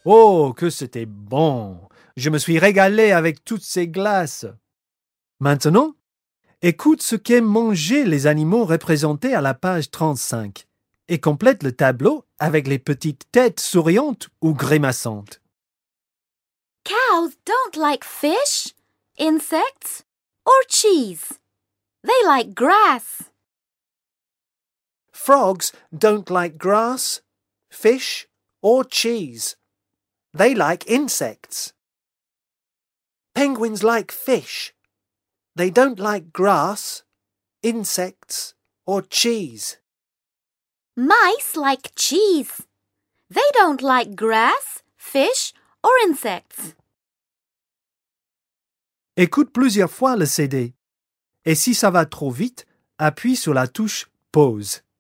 Oh, que c'était bon! Je me suis régalé avec toutes ces glaces. Maintenant, écoute ce qu'aiment manger les animaux représentés à la page 35 et complète le tableau avec les petites têtes souriantes ou grimaçantes. Cows don't like fish, insects, or cheese. They like grass. Frogs don't like grass, fish, or cheese. They like insects. Penguins like fish. They don't like grass, insects, or cheese. Mice like cheese. They don't like grass, fish, or insects. Écoute plusieurs fois le CD. Et si ça va trop vite, appuie sur la touche Pause.